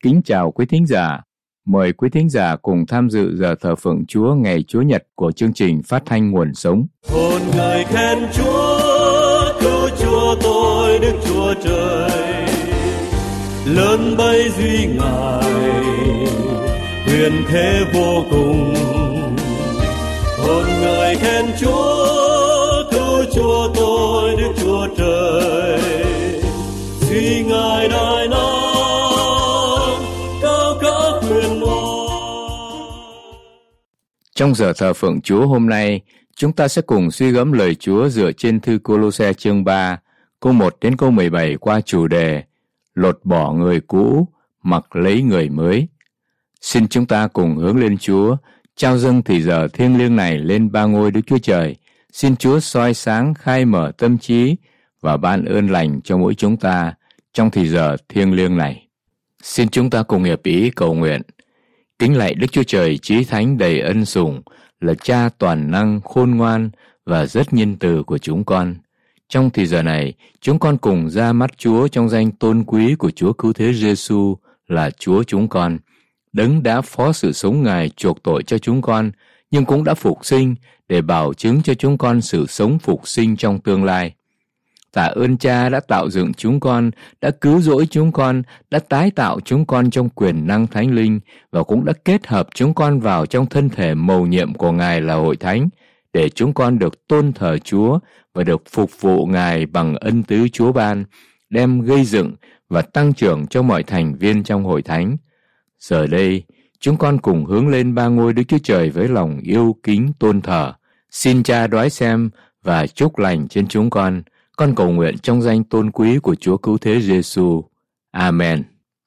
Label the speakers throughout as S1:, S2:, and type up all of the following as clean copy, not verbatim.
S1: kính chào quý thính giả. Mời quý thính giả cùng tham dự giờ thờ phượng Chúa ngày Chúa Nhật của chương trình phát thanh Nguồn Sống.
S2: Hồn người khen Chúa, cứu Chúa tôi Đức Chúa Trời. Lớn bấy duy Ngài, huyền thế vô cùng. Hồn người khen Chúa, cứu Chúa tôi Đức Chúa Trời. Duy Ngài đại năng, cao cả quyền oai.
S1: Trong giờ thờ phượng Chúa hôm nay, chúng ta sẽ cùng suy gẫm lời Chúa dựa trên thư Cô-lô-se chương 3, câu 1 đến câu 17 qua chủ đề Lột bỏ người cũ, mặc lấy người mới. Xin chúng ta cùng hướng lên Chúa, trao dâng thì giờ thiêng liêng này lên ba ngôi Đức Chúa Trời. Xin Chúa soi sáng, khai mở tâm trí và ban ơn lành cho mỗi chúng ta trong thì giờ thiêng liêng này. Xin chúng ta cùng hiệp ý cầu nguyện. Kính lạy Đức Chúa Trời chí thánh đầy ân sủng, là Cha toàn năng, khôn ngoan và rất nhân từ của chúng con. Trong thì giờ này, chúng con cùng ra mắt Chúa trong danh tôn quý của Chúa Cứu Thế Giêsu là Chúa chúng con. Đấng đã phó sự sống Ngài chuộc tội cho chúng con, nhưng cũng đã phục sinh để bảo chứng cho chúng con sự sống phục sinh trong tương lai. Tạ ơn Cha đã tạo dựng chúng con, đã cứu rỗi chúng con, đã tái tạo chúng con trong quyền năng Thánh Linh và cũng đã kết hợp chúng con vào trong thân thể mầu nhiệm của Ngài là Hội Thánh, để chúng con được tôn thờ Chúa và được phục vụ Ngài bằng ân tứ Chúa ban, đem gây dựng và tăng trưởng cho mọi thành viên trong Hội Thánh. Giờ đây, chúng con cùng hướng lên ba ngôi Đức Chúa Trời với lòng yêu kính tôn thờ. Xin Cha đoái xem và chúc lành trên chúng con. Con cầu nguyện trong danh tôn quý của Chúa Cứu Thế Giêsu. Amen.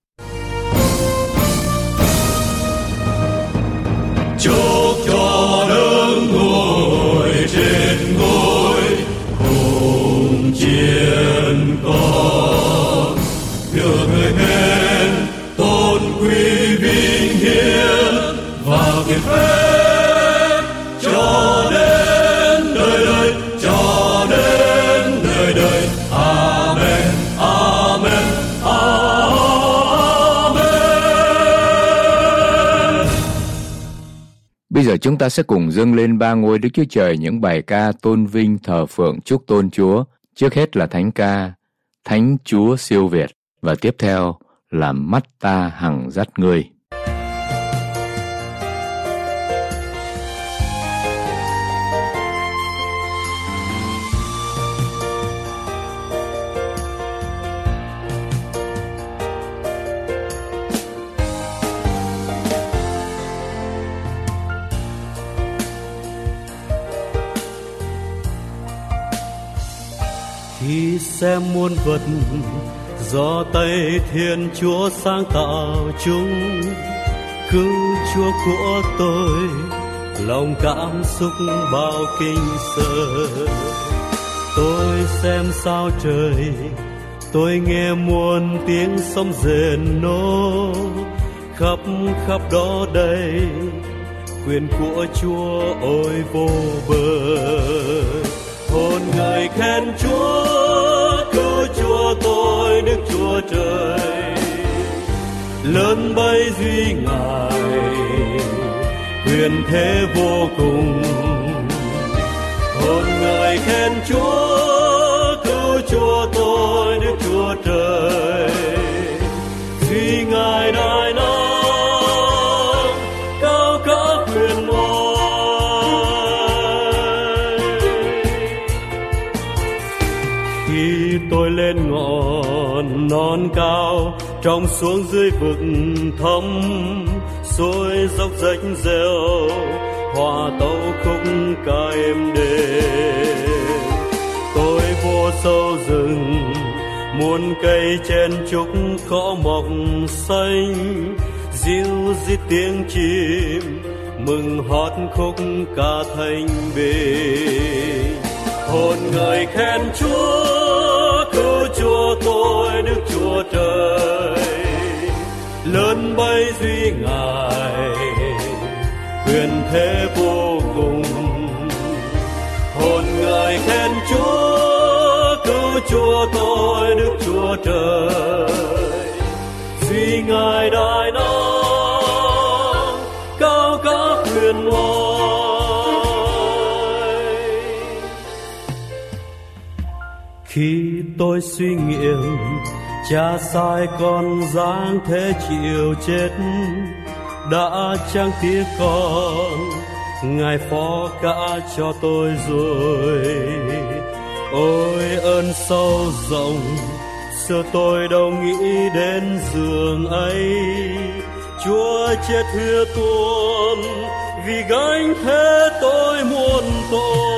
S2: Chúc cho đấng ngồi trên ngôi hùng chiến con, được người khen tôn quý vinh hiển và kiệt phép cho đến đời đời, cho đến đời đời. Amen, amen, amen.
S1: Bây giờ chúng ta sẽ cùng dâng lên ba ngôi Đức Chúa Trời những bài ca tôn vinh thờ phượng chúc tôn Chúa. Trước hết là thánh ca Thánh Chúa siêu việt, và tiếp theo là Mắt ta hằng dắt ngươi.
S2: Khi xem muôn vật do tay Thiên Chúa sáng tạo chúng, cứu Chúa của tôi, lòng cảm xúc bao kinh sợ. Tôi xem sao trời, tôi nghe muôn tiếng sóng rền nô, khắp khắp đó đây quyền của Chúa ôi vô bờ. Hồn người khen Chúa, cứu Chúa tôi Đức Chúa Trời. Lớn bấy duy Ngài, huyền thế vô cùng. Hồn người khen Chúa, cứu Chúa tôi Đức Chúa Trời. Duy Ngài đại năng, cao cả quyền oai. Khi tôi lên ngọn non cao, trông xuống dưới vực thẳm, xuôi dốc rách rêu, hòa tấu khúc ca êm đềm. Tôi vô sâu rừng, muôn cây chen trúc cỏ mọc xanh, ríu rít tiếng chim mừng hót khúc ca thanh bình. Hồn người khen Chúa, cứu Chúa tôi Đức Chúa Trời. Lớn bấy duy Ngài, huyền thế vô cùng. Hồn người khen Chúa, cứu Chúa tôi Đức Chúa Trời. Duy vì Ngài đại năng cao các huyền oai. Khi tôi suy nghiệm cha sai con dáng thế chịu chết, đã chẳng tiếc con Ngài phó cả cho tôi rồi. Ôi ơn sâu rộng xưa tôi đâu nghĩ đến giường ấy. Chúa chết hứa tuôn vì gánh thế tôi muôn tội.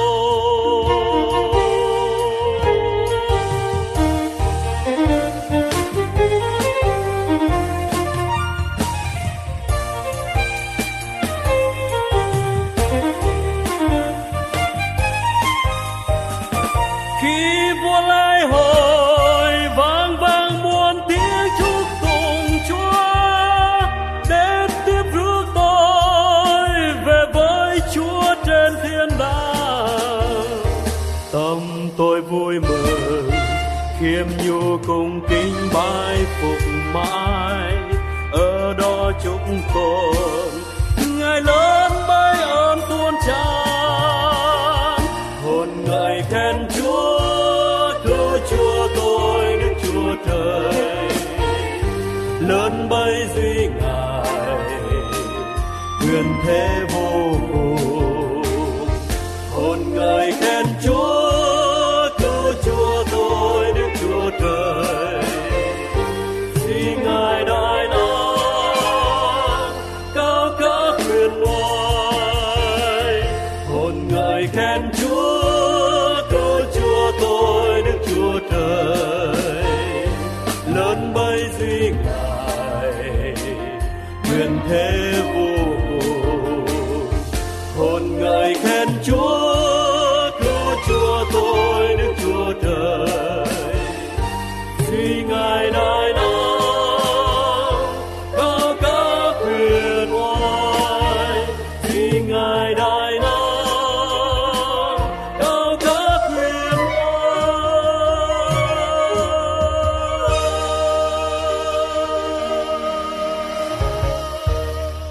S2: Tôi vui mừng khiêm nhu cung kính bái phục mãi ở đó chúc con Ngài lớn bay ơn tuôn tràn. Hồn ngợi khen Chúa cứu Chúa tôi Đức Chúa Trời, lớn bay duy Ngài quyền thế vô cùng. Hồn ngợi khen Chúa Chúa tôi Đức Chúa Trời, vì Ngài đại năng cao các huyền oai. Hồn ngợi khen Chúa cứu Chúa tôi Đức Chúa Trời, lớn bay duy Ngài quyền thế vô cùng. Hồn ngợi khen Chúa Chúa tôi Đức Chúa Trời, vì Ngài đại năng cao các huyền oai. Vì Ngài đại năng cao các huyền oai.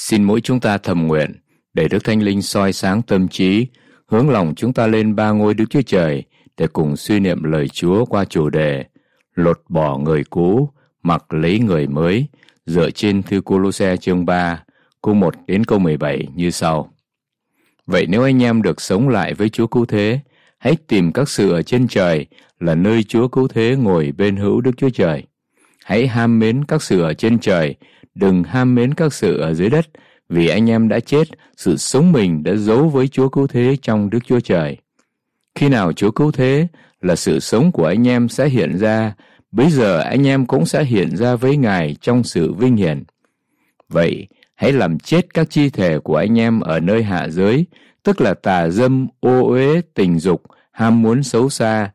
S1: Xin mỗi chúng ta thầm nguyện để Đức Thánh Linh soi sáng tâm trí, hướng lòng chúng ta lên ba ngôi Đức Chúa Trời để cùng suy niệm lời Chúa qua chủ đề lột bỏ người cũ, mặc lấy người mới, dựa trên thư Cô-lô-se chương 3, câu 1 đến câu 17 như sau. Vậy nếu anh em được sống lại với Chúa Cứu Thế, hãy tìm các sự ở trên trời là nơi Chúa Cứu Thế ngồi bên hữu Đức Chúa Trời. Hãy ham mến các sự ở trên trời, đừng ham mến các sự ở dưới đất, vì anh em đã chết, sự sống mình đã giấu với Chúa Cứu Thế trong Đức Chúa Trời. Khi nào Chúa Cứu Thế là sự sống của anh em sẽ hiện ra, bấy giờ anh em cũng sẽ hiện ra với Ngài trong sự vinh hiển. Vậy, hãy làm chết các chi thể của anh em ở nơi hạ giới, tức là tà dâm, ô uế, tình dục, ham muốn xấu xa,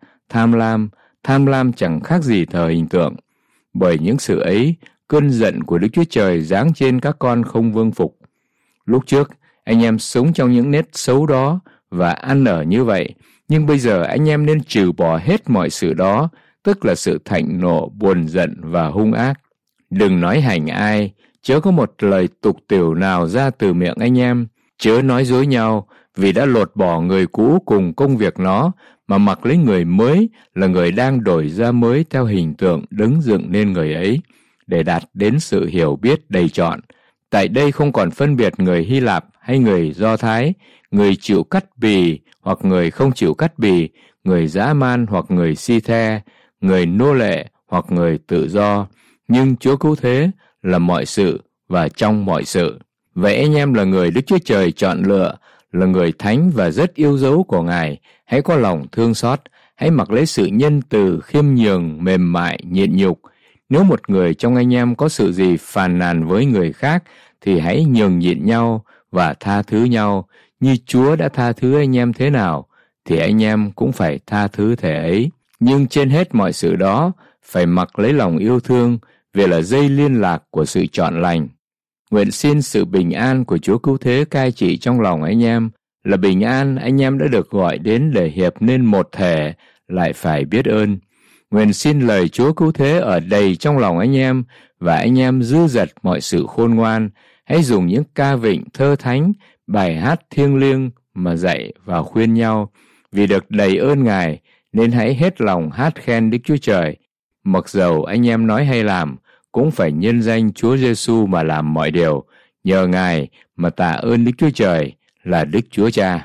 S1: tham lam chẳng khác gì thờ hình tượng. Bởi những sự ấy, cơn giận của Đức Chúa Trời giáng trên các con không vương phục. Lúc trước, anh em sống trong những nét xấu đó và ăn ở như vậy, nhưng bây giờ anh em nên trừ bỏ hết mọi sự đó, tức là sự thạnh nộ, buồn giận và hung ác. Đừng nói hành ai, chớ có một lời tục tĩu nào ra từ miệng anh em, chớ nói dối nhau, vì đã lột bỏ người cũ cùng công việc nó, mà mặc lấy người mới là người đang đổi ra mới theo hình tượng đứng dựng nên người ấy, để đạt đến sự hiểu biết đầy trọn. Tại đây không còn phân biệt người Hy Lạp hay người Do Thái, người chịu cắt bì hoặc người không chịu cắt bì, người dã man hoặc người si the, người nô lệ hoặc người tự do, nhưng Chúa Cứu Thế là mọi sự và trong mọi sự. Vậy anh em là người Đức Chúa Trời chọn lựa, là người thánh và rất yêu dấu của Ngài, hãy có lòng thương xót, hãy mặc lấy sự nhân từ, khiêm nhường, mềm mại, nhịn nhục. Nếu một người trong anh em có sự gì phàn nàn với người khác, thì hãy nhường nhịn nhau và tha thứ nhau, như Chúa đã tha thứ anh em thế nào, thì anh em cũng phải tha thứ thể ấy. Nhưng trên hết mọi sự đó, phải mặc lấy lòng yêu thương, vì là dây liên lạc của sự chọn lành. Nguyện xin sự bình an của Chúa Cứu Thế cai trị trong lòng anh em, là bình an anh em đã được gọi đến để hiệp nên một thể, lại phải biết ơn. Nguyện xin lời Chúa Cứu Thế ở đầy trong lòng anh em, và anh em dư dật mọi sự khôn ngoan. Hãy dùng những ca vịnh thơ thánh, bài hát thiêng liêng mà dạy và khuyên nhau. Vì được đầy ơn Ngài, nên hãy hết lòng hát khen Đức Chúa Trời. Mặc dầu anh em nói hay làm, cũng phải nhân danh Chúa Giêsu mà làm mọi điều, nhờ Ngài mà tạ ơn Đức Chúa Trời là Đức Chúa Cha.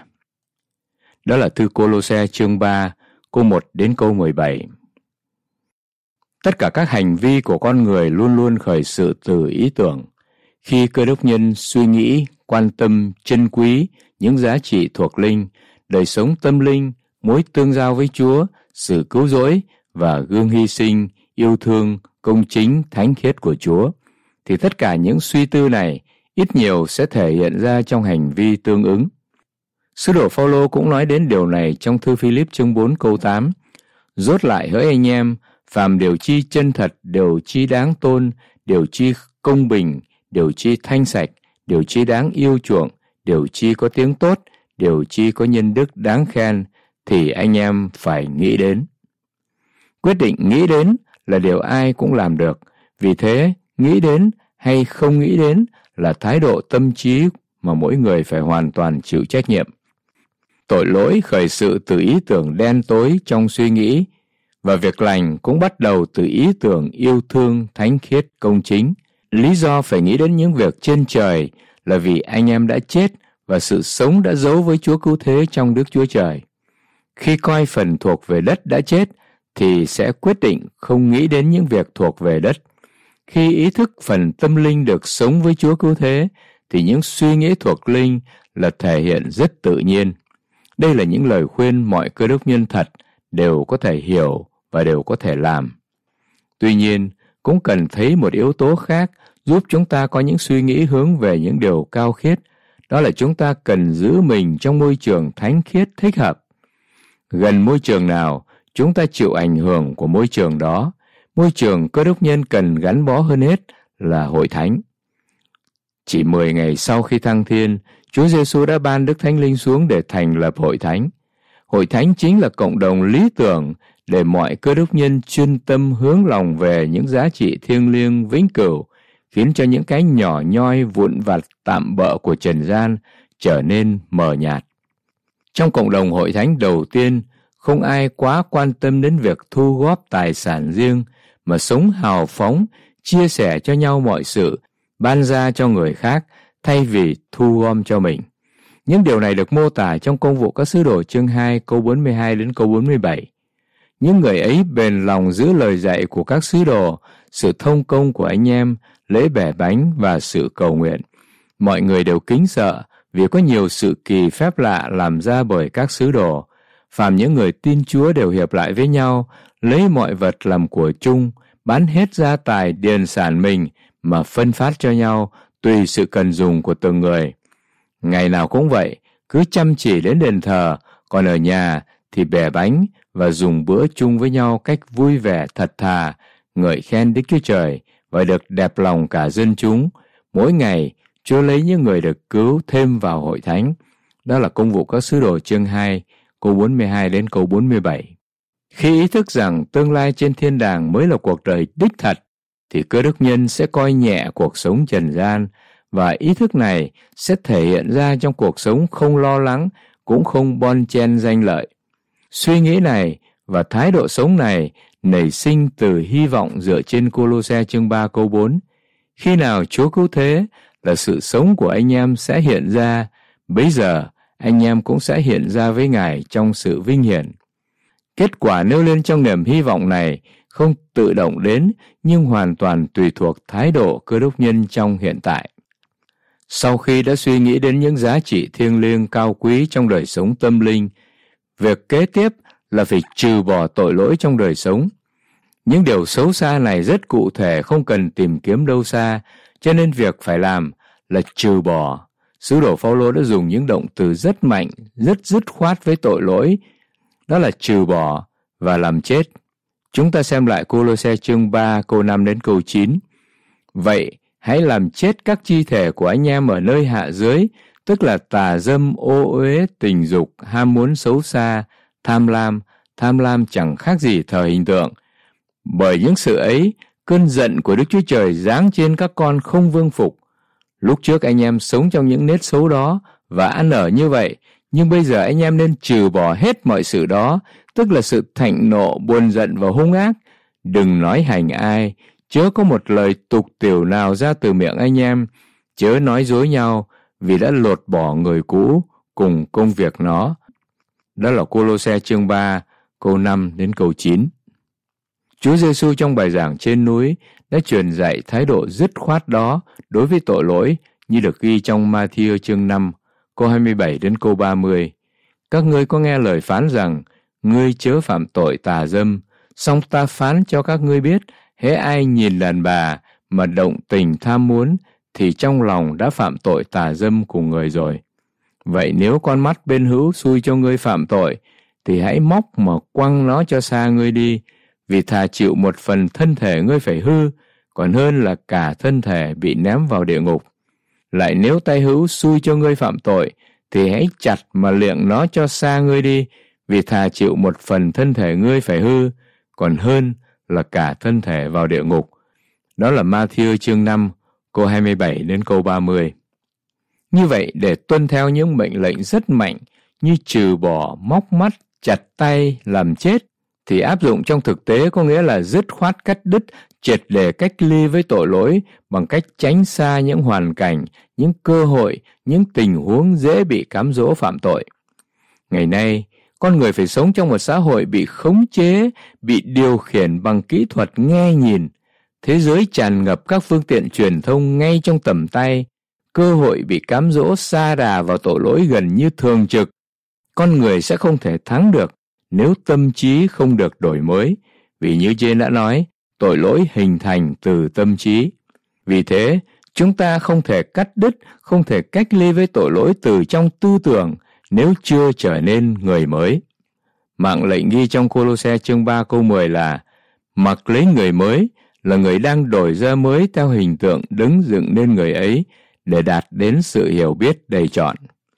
S1: Đó là thư Cô-lô-se chương 3, câu 1 đến câu 17. Tất cả các hành vi của con người luôn luôn khởi sự từ ý tưởng. Khi Cơ Đốc nhân suy nghĩ, quan tâm, trân quý những giá trị thuộc linh, đời sống tâm linh, mối tương giao với Chúa, sự cứu rỗi và gương hy sinh, yêu thương, công chính, thánh khiết của Chúa, thì tất cả những suy tư này ít nhiều sẽ thể hiện ra trong hành vi tương ứng. Sứ đồ Phao-lô cũng nói đến điều này trong thư Phi-líp chương 4 câu 8. Rốt lại hỡi anh em, phàm điều chi chân thật, điều chi đáng tôn, điều chi công bình, điều chi thanh sạch, điều chi đáng yêu chuộng, điều chi có tiếng tốt, điều chi có nhân đức đáng khen, thì anh em phải nghĩ đến. Quyết định nghĩ đến là điều ai cũng làm được, vì thế nghĩ đến hay không nghĩ đến là thái độ tâm trí mà mỗi người phải hoàn toàn chịu trách nhiệm. Tội lỗi khởi sự từ ý tưởng đen tối trong suy nghĩ, và việc lành cũng bắt đầu từ ý tưởng yêu thương, thánh khiết, công chính. Lý do phải nghĩ đến những việc trên trời là vì anh em đã chết và sự sống đã giấu với Chúa Cứu Thế trong Đức Chúa Trời. Khi coi phần thuộc về đất đã chết, thì sẽ quyết định không nghĩ đến những việc thuộc về đất. Khi ý thức phần tâm linh được sống với Chúa Cứu Thế, thì những suy nghĩ thuộc linh là thể hiện rất tự nhiên. Đây là những lời khuyên mọi cơ đốc nhân thật đều có thể hiểu và đều có thể làm. Tuy nhiên, cũng cần thấy một yếu tố khác giúp chúng ta có những suy nghĩ hướng về những điều cao khiết, đó là chúng ta cần giữ mình trong môi trường thánh khiết thích hợp. Gần môi trường nào, chúng ta chịu ảnh hưởng của môi trường đó. Môi trường cơ đốc nhân cần gắn bó hơn hết là hội thánh. Chỉ 10 ngày sau khi thăng thiên, Chúa Giêsu đã ban Đức Thánh Linh xuống để thành lập hội thánh. Hội thánh chính là cộng đồng lý tưởng để mọi cơ đốc nhân chuyên tâm hướng lòng về những giá trị thiêng liêng vĩnh cửu, khiến cho những cái nhỏ nhoi vụn vặt tạm bợ của trần gian trở nên mờ nhạt. Trong cộng đồng hội thánh đầu tiên, không ai quá quan tâm đến việc thu góp tài sản riêng, mà sống hào phóng, chia sẻ cho nhau mọi sự, ban ra cho người khác thay vì thu gom cho mình. Những điều này được mô tả trong Công vụ các sứ đồ chương 2 câu 42 đến câu 47. Những người ấy bền lòng giữ lời dạy của các sứ đồ, sự thông công của anh em, lễ bẻ bánh và sự cầu nguyện. Mọi người đều kính sợ vì có nhiều sự kỳ phép lạ làm ra bởi các sứ đồ. Phàm những người tin Chúa đều hiệp lại với nhau, lấy mọi vật làm của chung, bán hết gia tài điền sản mình mà phân phát cho nhau tùy sự cần dùng của từng người. Ngày nào cũng vậy, cứ chăm chỉ đến đền thờ, còn ở nhà thì bẻ bánh và dùng bữa chung với nhau cách vui vẻ thật thà, ngợi khen Đức Chúa Trời và được đẹp lòng cả dân chúng. Mỗi ngày, Chúa lấy những người được cứu thêm vào hội thánh. Đó là Công vụ các sứ đồ chương 2, câu 42 đến câu 47. Khi ý thức rằng tương lai trên thiên đàng mới là cuộc đời đích thật, thì Cơ Đốc nhân sẽ coi nhẹ cuộc sống trần gian, và ý thức này sẽ thể hiện ra trong cuộc sống không lo lắng, cũng không bon chen danh lợi. Suy nghĩ này và thái độ sống này nảy sinh từ hy vọng dựa trên Cô-lô-se chương 3 câu 4. Khi nào Chúa cứu thế là sự sống của anh em sẽ hiện ra, bấy giờ anh em cũng sẽ hiện ra với Ngài trong sự vinh hiển. Kết quả nêu lên trong niềm hy vọng này không tự động đến, nhưng hoàn toàn tùy thuộc thái độ Cơ Đốc nhân trong hiện tại. Sau khi đã suy nghĩ đến những giá trị thiêng liêng cao quý trong đời sống tâm linh, việc kế tiếp là phải trừ bỏ tội lỗi trong đời sống. Những điều xấu xa này rất cụ thể, không cần tìm kiếm đâu xa, cho nên việc phải làm là trừ bỏ. Sứ đồ Phao-lô đã dùng những động từ rất mạnh, rất dứt khoát với tội lỗi, đó là trừ bỏ và làm chết. Chúng ta xem lại Cô-lô-se chương 3 câu 5 đến câu 9. Vậy, hãy làm chết các chi thể của anh em ở nơi hạ dưới, tức là tà dâm, ô uế, tình dục, ham muốn xấu xa, tham lam chẳng khác gì thờ hình tượng. Bởi những sự ấy, cơn giận của Đức Chúa Trời giáng trên các con không vương phục. Lúc trước anh em sống trong những nết xấu đó và ăn ở như vậy, nhưng bây giờ anh em nên trừ bỏ hết mọi sự đó, tức là sự thạnh nộ, buồn giận và hung ác. Đừng nói hành ai, chớ có một lời tục tiểu nào ra từ miệng anh em, chớ nói dối nhau, vì đã lột bỏ người cũ cùng công việc nó. Đó là Cô-lô-se chương 3, câu 5 đến câu 9. Chúa Giêsu trong bài giảng trên núi đã truyền dạy thái độ dứt khoát đó đối với tội lỗi, như được ghi trong Ma-thi-ơ chương 5, câu 27 đến câu 30. Các ngươi có nghe lời phán rằng, ngươi chớ phạm tội tà dâm, song ta phán cho các ngươi biết, hễ ai nhìn đàn bà mà động tình tham muốn, thì trong lòng đã phạm tội tà dâm cùng người rồi. Vậy nếu con mắt bên hữu xui cho ngươi phạm tội, thì hãy móc mà quăng nó cho xa ngươi đi, vì thà chịu một phần thân thể ngươi phải hư, còn hơn là cả thân thể bị ném vào địa ngục. Lại nếu tay hữu xui cho ngươi phạm tội, thì hãy chặt mà liệng nó cho xa ngươi đi, vì thà chịu một phần thân thể ngươi phải hư, còn hơn là cả thân thể vào địa ngục. Đó là Ma-thi-ơ chương 5, câu 27 đến câu 30. Như vậy, để tuân theo những mệnh lệnh rất mạnh như trừ bỏ, móc mắt, chặt tay, làm chết, thì áp dụng trong thực tế có nghĩa là dứt khoát cắt đứt, triệt để cách ly với tội lỗi bằng cách tránh xa những hoàn cảnh, những cơ hội, những tình huống dễ bị cám dỗ phạm tội. Ngày nay, con người phải sống trong một xã hội bị khống chế, bị điều khiển bằng kỹ thuật nghe nhìn. Thế giới tràn ngập các phương tiện truyền thông ngay trong tầm tay, cơ hội bị cám dỗ sa đà vào tội lỗi gần như thường trực. Con người sẽ không thể thắng được nếu tâm trí không được đổi mới, vì như trên đã nói, tội lỗi hình thành từ tâm trí. Vì thế, chúng ta không thể cắt đứt, không thể cách ly với tội lỗi từ trong tư tưởng nếu chưa trở nên người mới. Mạng lệnh ghi trong Cô-lô-se chương 3 câu 10 là mặc lấy người mới, là người đang đổi ra mới theo hình tượng đứng dựng nên người ấy để đạt đến sự hiểu biết đầy trọn.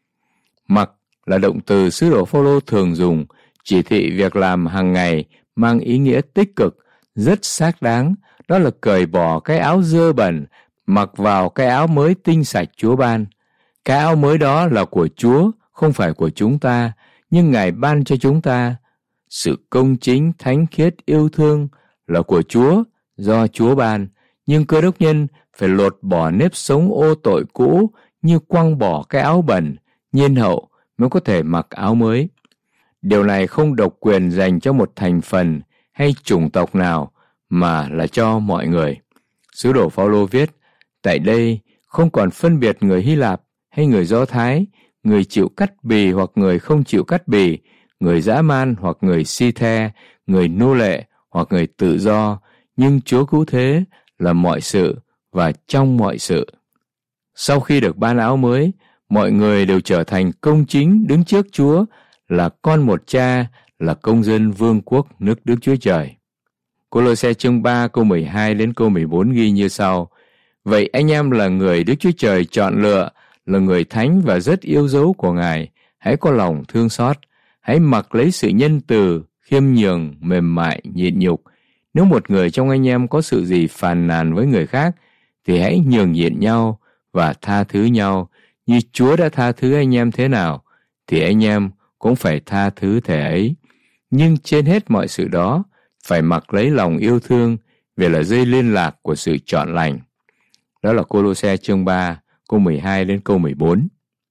S1: Mặc là động từ sứ đồ Phao-lô thường dùng chỉ thị việc làm hàng ngày, mang ý nghĩa tích cực, rất xác đáng, đó là cởi bỏ cái áo dơ bẩn mặc vào cái áo mới tinh sạch Chúa ban. Cái áo mới đó là của Chúa, không phải của chúng ta, nhưng Ngài ban cho chúng ta. Sự công chính, thánh khiết, yêu thương là của Chúa, do Chúa ban, nhưng Cơ Đốc nhân phải lột bỏ nếp sống ô tội cũ như quăng bỏ cái áo bẩn, nhiên hậu mới có thể mặc áo mới. Điều này không độc quyền dành cho một thành phần hay chủng tộc nào, mà là cho mọi người. Sứ đồ Phao-lô viết, tại đây không còn phân biệt người Hy Lạp hay người Do Thái, người chịu cắt bì hoặc người không chịu cắt bì, người dã man hoặc người si the, người nô lệ hoặc người tự do, nhưng Chúa cứu thế là mọi sự và trong mọi sự. Sau khi được ban áo mới, mọi người đều trở thành công chính đứng trước Chúa, là con một cha, là công dân vương quốc nước Đức Chúa Trời. Cô-lô-se chương 3 câu 12 đến câu 14 ghi như sau: Vậy anh em là người Đức Chúa Trời chọn lựa, là người thánh và rất yêu dấu của Ngài, hãy có lòng thương xót, hãy mặc lấy sự nhân từ, khiêm nhường, mềm mại, nhịn nhục. Nếu một người trong anh em có sự gì phàn nàn với người khác, thì hãy nhường nhịn nhau và tha thứ nhau, như Chúa đã tha thứ anh em thế nào, thì anh em cũng phải tha thứ thể ấy. Nhưng trên hết mọi sự đó, phải mặc lấy lòng yêu thương, vì là dây liên lạc của sự chọn lành. Đó là Cô-lô-se chương 3, câu 12 đến câu 14.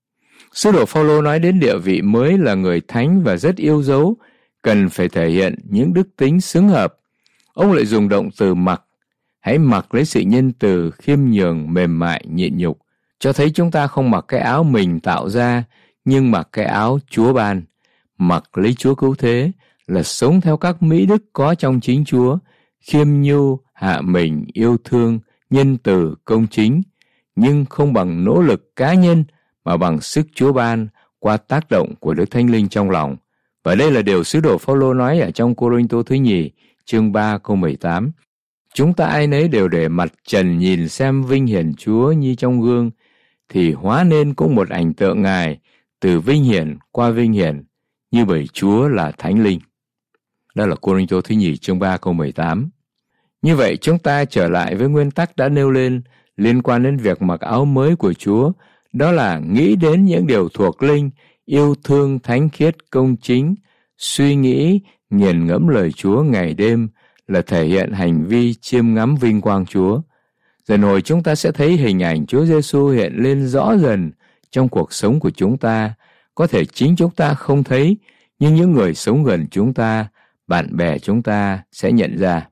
S1: Sứ đồ Phao-lô nói đến địa vị mới là người thánh và rất yêu dấu, cần phải thể hiện những đức tính xứng hợp. Ông lại dùng động từ mặc, hãy mặc lấy sự nhân từ, khiêm nhường, mềm mại, nhịn nhục, cho thấy chúng ta không mặc cái áo mình tạo ra, nhưng mặc cái áo Chúa ban. Mặc lấy Chúa cứu thế là sống theo các mỹ đức có trong chính Chúa, khiêm nhu, hạ mình, yêu thương, nhân từ, công chính, nhưng không bằng nỗ lực cá nhân mà bằng sức Chúa ban qua tác động của Đức Thánh Linh trong lòng. Và đây là điều sứ đồ Phao-lô nói ở trong Cô-rinh-tô thứ nhì chương 3 câu 18. Chúng ta ai nấy đều để mặt trần nhìn xem vinh hiển Chúa như trong gương, thì hóa nên cũng một ảnh tượng Ngài từ vinh hiển qua vinh hiển, như bởi Chúa là Thánh Linh. Đó là Cô-rinh-tô thứ nhì chương 3 câu 18. Như vậy chúng ta trở lại với nguyên tắc đã nêu lên liên quan đến việc mặc áo mới của Chúa, đó là nghĩ đến những điều thuộc linh, yêu thương, thánh khiết, công chính, suy nghĩ, nghiền ngẫm lời Chúa ngày đêm, là thể hiện hành vi chiêm ngắm vinh quang Chúa. Dần hồi chúng ta sẽ thấy hình ảnh Chúa Giêsu hiện lên rõ dần trong cuộc sống của chúng ta. Có thể chính chúng ta không thấy, nhưng những người sống gần chúng ta, bạn bè chúng ta sẽ nhận ra.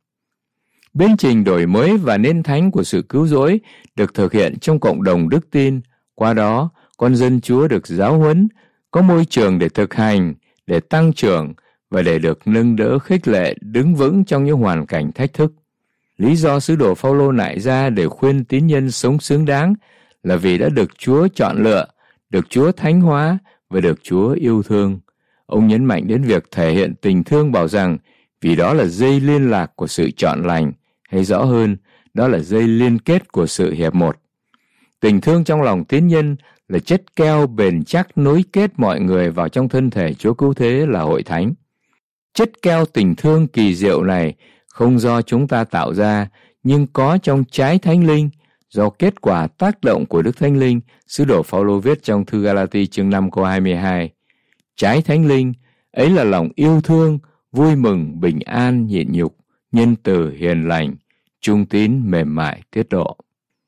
S1: Biến trình đổi mới và nên thánh của sự cứu rỗi được thực hiện trong cộng đồng đức tin. Qua đó, con dân Chúa được giáo huấn, có môi trường để thực hành, để tăng trưởng và để được nâng đỡ khích lệ đứng vững trong những hoàn cảnh thách thức. Lý do sứ đồ Phao-lô nại ra để khuyên tín nhân sống xứng đáng là vì đã được Chúa chọn lựa, được Chúa thánh hóa và được Chúa yêu thương. Ông nhấn mạnh đến việc thể hiện tình thương, bảo rằng vì đó là dây liên lạc của sự chọn lành, hay rõ hơn, đó là dây liên kết của sự hiệp một. Tình thương trong lòng tín nhân là chất keo bền chắc nối kết mọi người vào trong thân thể Chúa cứu thế là hội thánh. Chất keo tình thương kỳ diệu này không do chúng ta tạo ra, nhưng có trong trái Thánh Linh, do kết quả tác động của Đức Thánh Linh. Sứ đồ Phao-lô viết trong thư Ga-la-ti chương 5 câu 22. Trái Thánh Linh ấy là lòng yêu thương, vui mừng, bình an, nhịn nhục, nhân từ, hiền lành, trung tín, mềm mại, tiết độ.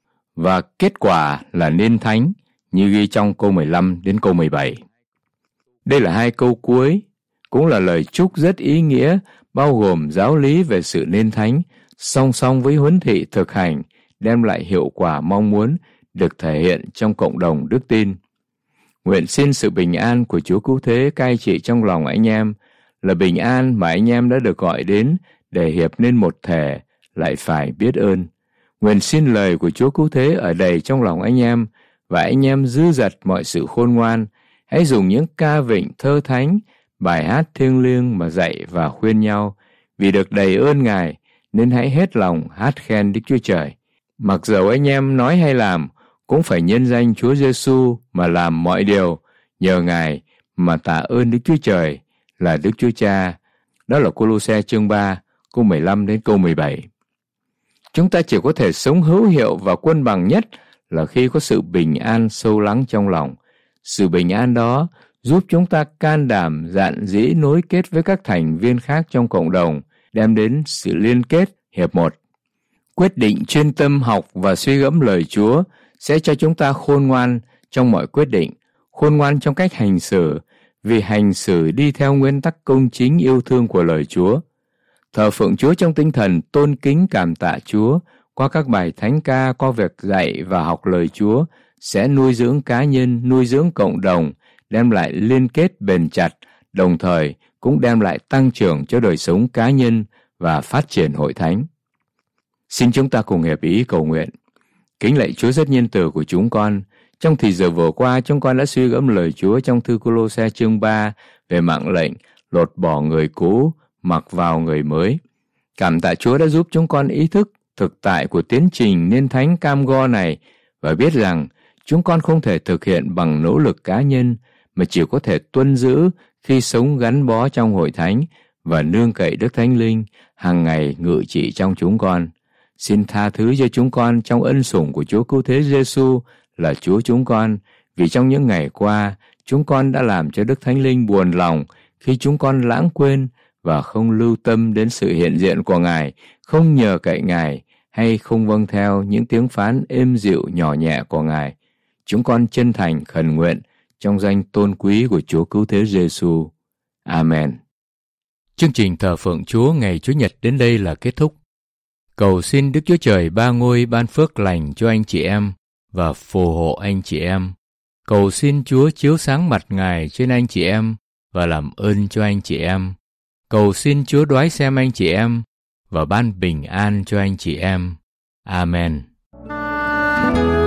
S1: Và kết quả là nên thánh, như ghi trong câu 15 đến câu 17. Đây là hai câu cuối, cũng là lời chúc rất ý nghĩa, bao gồm giáo lý về sự nên thánh, song song với huấn thị thực hành, đem lại hiệu quả mong muốn được thể hiện trong cộng đồng đức tin. Nguyện xin sự bình an của Chúa cứu thế cai trị trong lòng anh em, là bình an mà anh em đã được gọi đến để hiệp nên một thể, lại phải biết ơn. Nguyện xin lời của Chúa cứu thế ở đầy trong lòng anh em, và anh em dư dật mọi sự khôn ngoan. Hãy dùng những ca vịnh thơ thánh, bài hát thiêng liêng mà dạy và khuyên nhau. Vì được đầy ơn Ngài, nên hãy hết lòng hát khen Đức Chúa Trời. Mặc dầu anh em nói hay làm, cũng phải nhân danh Chúa Giêsu mà làm mọi điều, nhờ Ngài mà tạ ơn Đức Chúa Trời là Đức Chúa Cha. Đó là Cô-lô-se chương 3, câu 15 đến câu 17. Chúng ta chỉ có thể sống hữu hiệu và quân bằng nhất là khi có sự bình an sâu lắng trong lòng. Sự bình an đó giúp chúng ta can đảm dạn dĩ nối kết với các thành viên khác trong cộng đồng, đem đến sự liên kết hiệp một. Quyết định chuyên tâm học và suy gẫm lời Chúa sẽ cho chúng ta khôn ngoan trong mọi quyết định, khôn ngoan trong cách hành xử, vì hành xử đi theo nguyên tắc công chính yêu thương của lời Chúa. Thờ phượng Chúa trong tinh thần tôn kính cảm tạ Chúa qua các bài thánh ca, qua việc dạy và học lời Chúa sẽ nuôi dưỡng cá nhân, nuôi dưỡng cộng đồng, đem lại liên kết bền chặt, đồng thời cũng đem lại tăng trưởng cho đời sống cá nhân và phát triển hội thánh. Xin chúng ta cùng hiệp ý cầu nguyện. Kính lạy Chúa rất nhân từ của chúng con, trong thời giờ vừa qua chúng con đã suy gẫm lời Chúa trong thư Cô-lô-se chương 3 về mạng lệnh lột bỏ người cũ, mặc vào người mới. Cảm tạ Chúa đã giúp chúng con ý thức thực tại của tiến trình nên thánh cam go này và biết rằng chúng con không thể thực hiện bằng nỗ lực cá nhân mà chỉ có thể tuân giữ khi sống gắn bó trong hội thánh và nương cậy Đức Thánh Linh hàng ngày ngự trị trong chúng con. Xin tha thứ cho chúng con trong ân sủng của Chúa Cứu Thế Giêsu là Chúa chúng con, vì trong những ngày qua chúng con đã làm cho Đức Thánh Linh buồn lòng khi chúng con lãng quên và không lưu tâm đến sự hiện diện của Ngài, không nhờ cậy Ngài hay không vâng theo những tiếng phán êm dịu nhỏ nhẹ của Ngài. Chúng con chân thành khẩn nguyện trong danh tôn quý của Chúa Cứu Thế Giêsu. Amen. Chương trình thờ phượng Chúa ngày Chủ nhật đến đây là kết thúc. Cầu xin Đức Chúa Trời Ba Ngôi ban phước lành cho anh chị em và phù hộ anh chị em. Cầu xin Chúa chiếu sáng mặt Ngài trên anh chị em và làm ơn cho anh chị em. Cầu xin Chúa đoái xem anh chị em và ban bình an cho anh chị em. Amen.